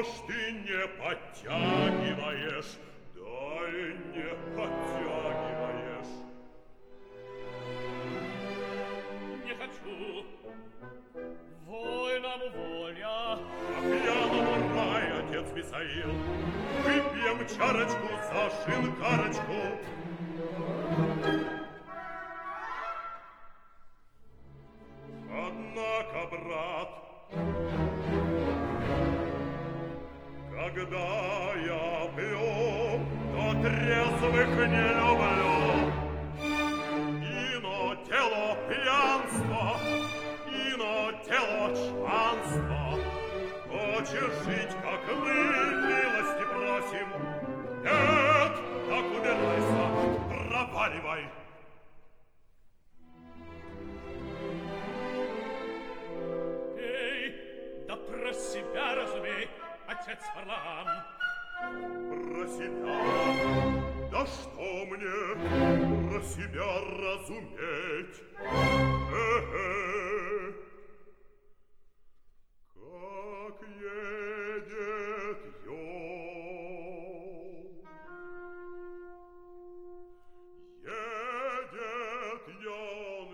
ж ты не подтягиваешь? Да не подтягиваешь. Не хочу. Вольному воля. А пьяному рай, отец Мисаил. Выпьем чарочку за шинкарочку. Однако, брат, когда я пью, то трезвых не люблю. Ино тело пьянство, ино тело чванство. Хочешь жить, как мы, милости просим? Нет, так убирайся, проваливай. Да про себя разумей, отец Варлаам. Про себя? Да что мне про себя разуметь? Как едет ёл, едет ёл.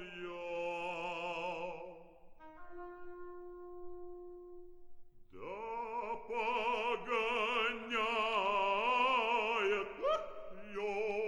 Да погоняет ёл.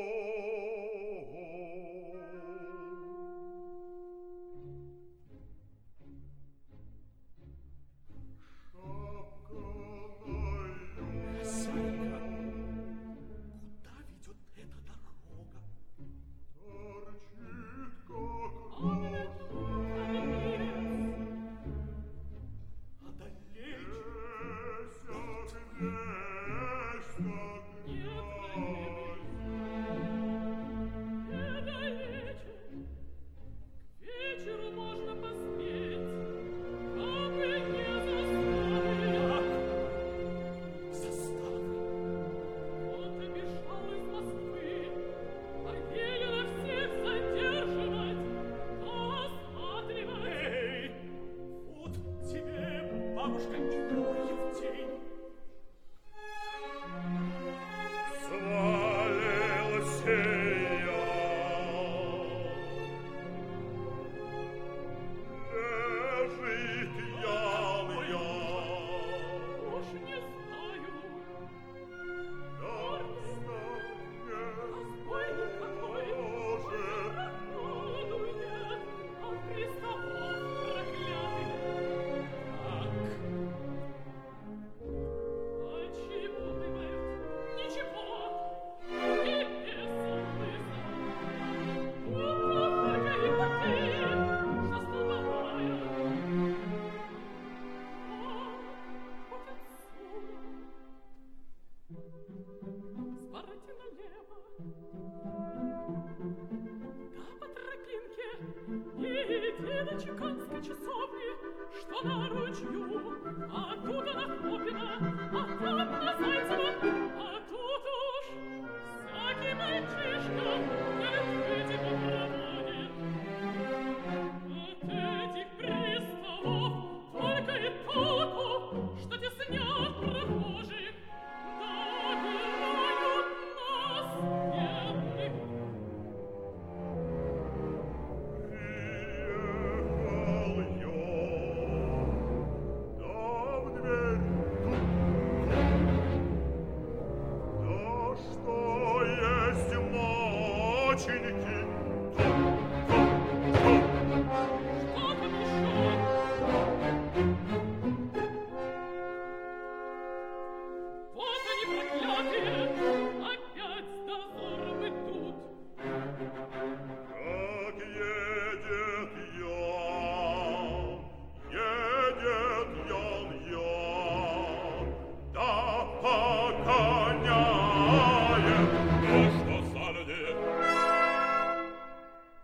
Что есть мученики,